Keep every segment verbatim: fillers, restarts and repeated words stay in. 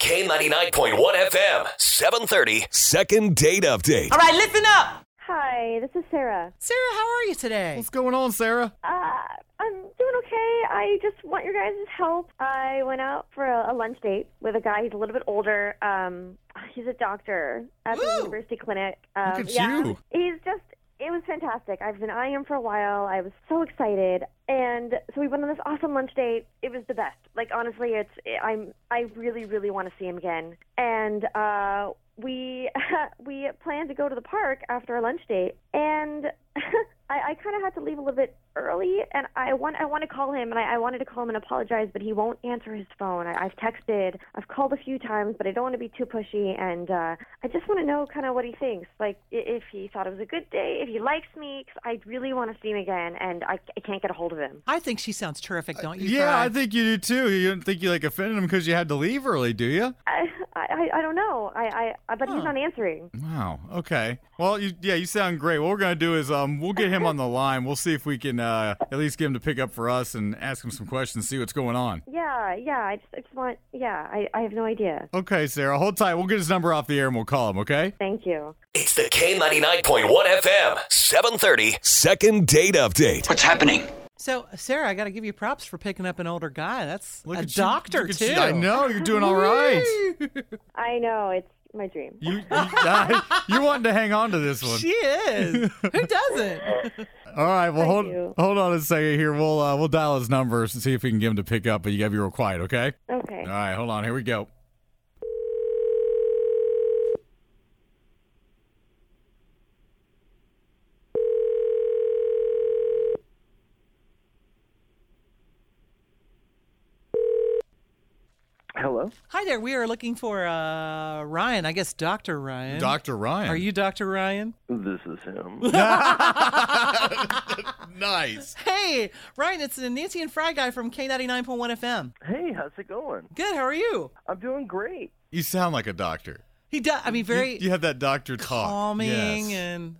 K ninety-nine point one F M, seven thirty, second date update. All right, listen up. Hi, this is Sarah. Sarah, how are you today? What's going on, Sarah? Uh, I'm doing okay. I just want your guys' help. I went out for a, a lunch date with a guy. He's a little bit older. Um, he's a doctor at the Woo! university clinic. Um, Look at yeah, you. He's just, it was fantastic. I've been eyeing him for a while. I was so excited. And so we went on this awesome lunch date. It was the best. Like, honestly, it's, I'm, I really, really want to see him again. And, uh, we we planned to go to the park after our lunch date, and I, I kind of had to leave a little bit early, and I want I want to call him, and I, I wanted to call him and apologize, but he won't answer his phone. I, I've texted, I've called a few times, but I don't want to be too pushy, and uh, I just want to know kind of what he thinks, like i- if he thought it was a good day, if he likes me, because I really want to see him again, and I, I can't get a hold of him. I think she sounds terrific, don't you? Yeah, Fry? I think you do too. You don't think you like offended him because you had to leave early, do you? I I, I don't know, I, I but he's Huh. not answering. Wow. Okay. Well, you, yeah, you sound great. What we're gonna do is um, we'll get him on the line. We'll see if we can uh, at least get him to pick up for us and ask him some questions, see what's going on. Yeah, yeah, I just, I just want, yeah, I, I have no idea. Okay, Sarah, hold tight. We'll get his number off the air and we'll call him. Okay? Thank you. It's the K ninety-nine point one F M, seven thirty, second date update. What's happening? So, Sarah, I got to give you props for picking up an older guy. That's Look a at you. doctor, Look at too. you. I know you're doing all right. I know, it's my dream. You, you uh, you're wanting to hang on to this one. She is. Who doesn't? All right. Well, Thank hold you. hold on a second here. We'll uh, we'll dial his number and see if we can get him to pick up. But you gotta be real quiet, okay? Okay. All right. Hold on. Here we go. Hello? Hi there. We are looking for uh, Ryan. I guess Doctor Ryan. Doctor Ryan. Are you Doctor Ryan? This is him. Nice. Hey, Ryan, it's the Nancy and Fry guy from K ninety-nine point one F M. Hey, how's it going? Good. How are you? I'm doing great. You sound like a doctor. He does. I mean, very You, you have that doctor talk. calming Yes. and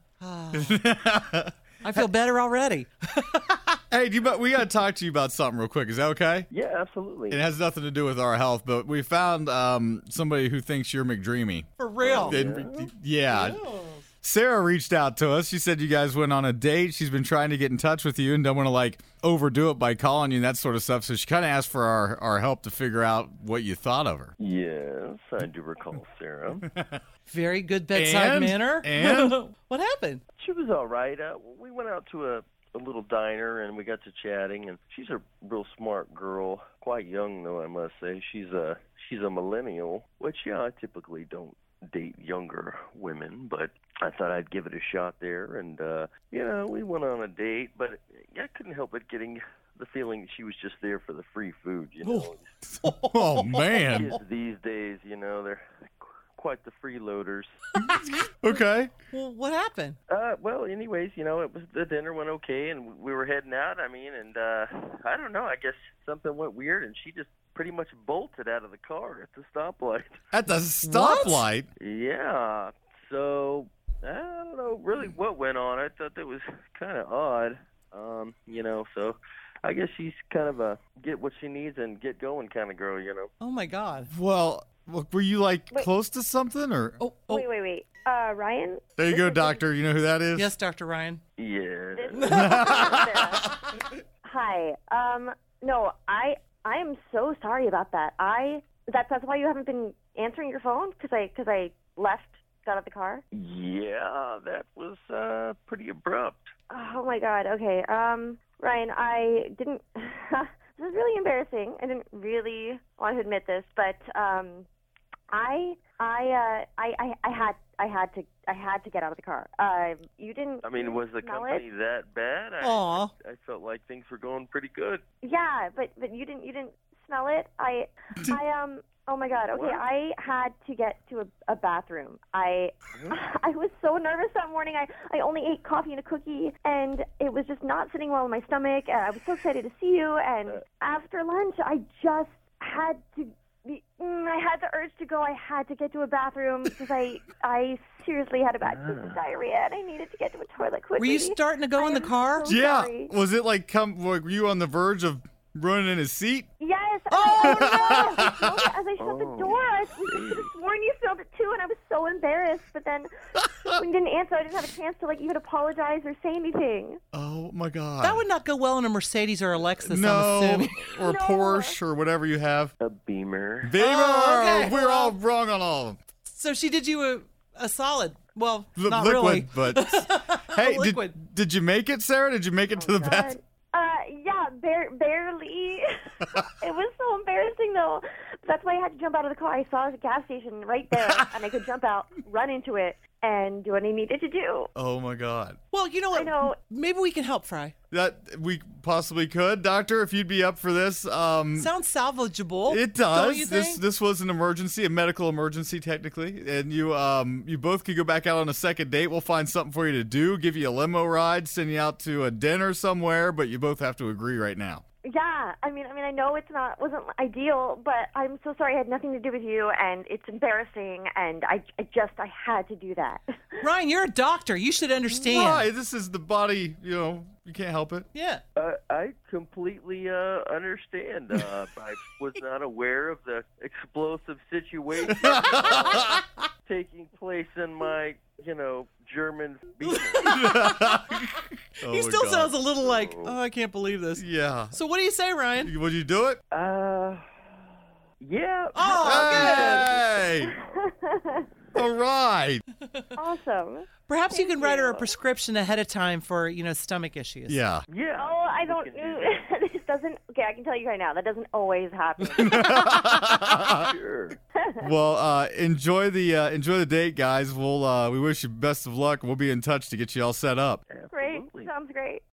ah, I feel better already. Hey, do you, but we got to talk to you about something real quick. Is that okay? Yeah, absolutely. It has nothing to do with our health, but we found um, somebody who thinks you're McDreamy. For real. And- yeah. Sarah reached out to us. She said you guys went on a date. She's been trying to get in touch with you and don't want to like overdo it by calling you and that sort of stuff. So she kind of asked for our, our help to figure out what you thought of her. Yes, I do recall Sarah. Very good bedside And- manner. and? What happened? She was all right. Uh, we went out to a, a little diner and we got to chatting. And she's a real smart girl, quite young though, I must say. She's a she's a millennial, which yeah, I typically don't date younger women, but I thought I'd give it a shot there. And uh, you know, we went on a date, but I couldn't help but getting the feeling she was just there for the free food. You know, Oh, man. kids these days, you know, they're quite the freeloaders. Okay. Well, what happened? Uh, well, anyways, you know, it was the dinner went okay, and we were heading out. I mean, and uh, I don't know. I guess something went weird, and she just pretty much bolted out of the car at the stoplight. At the stoplight? Yeah. So I don't know really what went on. I thought that was kind of odd. Um, you know, so I guess she's kind of a get what she needs and get going kind of girl. You know. Oh my God. Well, look, were you like Wait. close to something or? Oh, oh. Wait, wait, wait. Uh, Ryan? There you This go, is- doctor. You know who that is? Yes, Doctor Ryan. Yeah. This is Sarah. Hi. Um, no, I I am so sorry about that. I that's that's why you haven't been answering your phone because I because I left, got out of the car. Yeah, that was uh, pretty abrupt. Oh my God. Okay. Um, Ryan, I didn't. This is really embarrassing. I didn't really want to admit this, but um, I I uh I, I I had I had to I had to get out of the car. Uh, you didn't. I mean, was the smell company it? that bad? I, Aw. I felt like things were going pretty good. Yeah, but but you didn't you didn't smell it. I I um. Oh my God. Okay, What? I had to get to a, a bathroom. I I was so nervous that morning. I, I only ate coffee and a cookie, and it was just not sitting well in my stomach. And I was so excited to see you. And Uh. after lunch, I just had to. Be, mm, I had the urge to go. I had to get to a bathroom because I I seriously had a bad case of diarrhea, and I needed to get to a toilet quickly. Were you starting to go I in the am car? so Yeah. sorry. Was it like come? Were you on the verge of running in his seat? Yes. Oh, I, I know. As I shut the Oh. door, I was so embarrassed, but then when you didn't answer, I didn't have a chance to like even apologize or say anything. Oh my God. That would not go well in a Mercedes or a Lexus, I'm no, assuming. or a No. Porsche or whatever you have. A Beamer. Beamer. Oh, okay. We're all wrong on all of them. So she did you a, a solid. Well, Li- not liquid, really. but hey, did, Liquid. did you make it, Sarah? Did you make it to the God. bathroom? Uh, yeah, bar- barely. It was so embarrassing, though. That's why I had to jump out of the car. I saw a gas station right there, and I could jump out, run into it, and do what I needed to do. Oh my God. Well, you know what? I know. Maybe we can help, Fry. That we possibly could, Doctor, if you'd be up for this. Um, Sounds salvageable. It does. Don't you This think? this was an emergency, a medical emergency, technically, and you um you both could go back out on a second date. We'll find something for you to do, give you a limo ride, send you out to a dinner somewhere, but you both have to agree right now. Yeah, I mean, I mean, I know it's not wasn't ideal, but I'm so sorry. I had nothing to do with you, and it's embarrassing, and I, I just I had to do that. Ryan, you're a doctor. You should understand. Why? This is the body. You know, you can't help it. Yeah. Uh, I completely uh, understand. Uh, I was not aware of the explosive situation uh, taking place in my, you know, German Beamer. Oh, he my still God. sounds a little like, oh, I can't believe this. Yeah. So what do you say, Ryan? Would you do it? Uh, yeah. Oh, Hey! All right. Awesome. Perhaps you Thank can write her a you. prescription ahead of time for, you know, stomach issues. Yeah. Yeah. Oh, I we don't. can do that. This doesn't. Okay, I can tell you right now. That doesn't always happen. Sure. Well, uh, enjoy the uh, enjoy the date, guys. We'll uh, we wish you best of luck. We'll be in touch to get you all set up. Great. Absolutely. Sounds great.